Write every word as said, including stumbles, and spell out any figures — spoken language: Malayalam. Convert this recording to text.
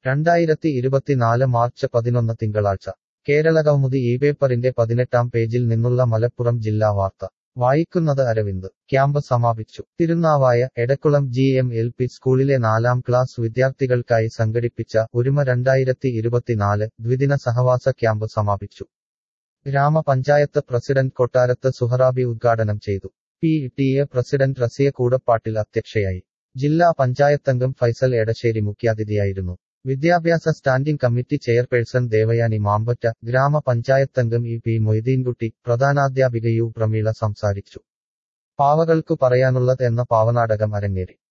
രണ്ടായിരത്തി ഇരുപത്തിനാല് മാർച്ച് പതിനൊന്ന് തിങ്കളാഴ്ച കേരളകൗമുദി ഈ പേപ്പറിന്റെ പതിനെട്ടാം പേജിൽ നിന്നുള്ള മലപ്പുറം ജില്ലാ വാർത്ത വായിക്കുന്നത് അരവിന്ദ് ക്യാമ്പ് സമാപിച്ചു Tirunavaya Edakkulam G M L P സ്കൂളിലെ നാലാം ക്ലാസ് വിദ്യാർത്ഥികൾക്കായി സംഘടിപ്പിച്ച ഒരുമ രണ്ടായിരത്തി ഇരുപത്തിനാല് ദ്വിദിന സഹവാസ ക്യാമ്പ് സമാപിച്ചു ഗ്രാമപഞ്ചായത്ത് പ്രസിഡന്റ് കൊട്ടാരത്ത് സുഹറാബി ഉദ്ഘാടനം ചെയ്തു P T A president Rasiya Koodappattil അധ്യക്ഷയായി ജില്ലാ പഞ്ചായത്തംഗം ഫൈസൽ എടശ്ശേരി മുഖ്യാതിഥിയായിരുന്നു വിദ്യാഭ്യാസ standing committee chairperson Devayani Mampatta ഗ്രാമപഞ്ചായത്തംഗം ഇ പി മൊയ്തീൻകുട്ടി പ്രധാനാധ്യാപിക യു പ്രമീള സംസാരിച്ചു പാവകൾക്കു പറയാനുള്ളത് എന്ന പാവനാടകം അരങ്ങേറി